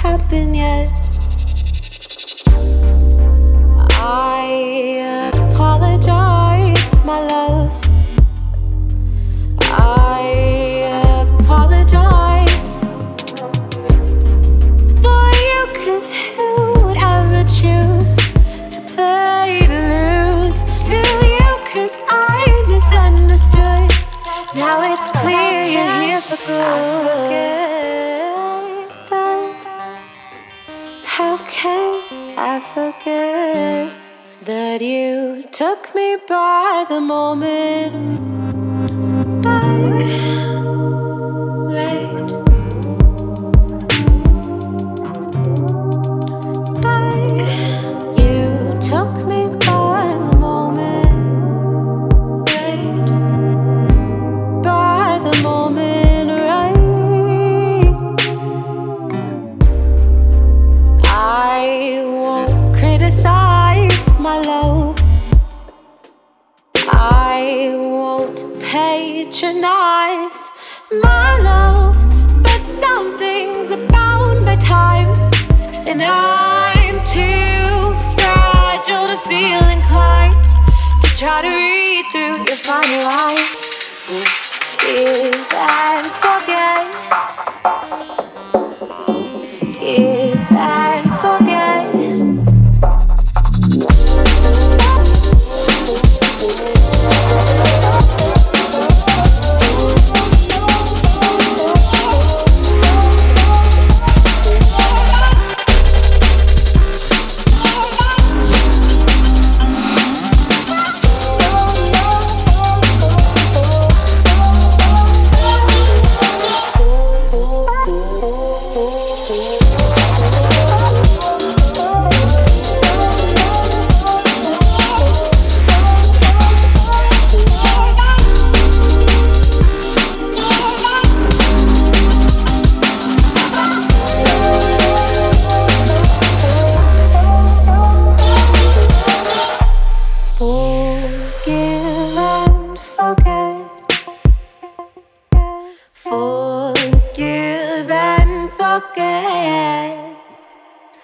happen yet. I apologize, my love. I apologize for you, 'cause who would ever choose to play to lose to you? 'Cause I misunderstood. Now it's clear you're here for good. How can I forget that you took me by the moment? You took me by the moment, right? By the moment, right? I won't criticize, my love. I won't patronize, my love. But some things are bound by time, and I'm too fragile to feel inclined to try to read through your final line.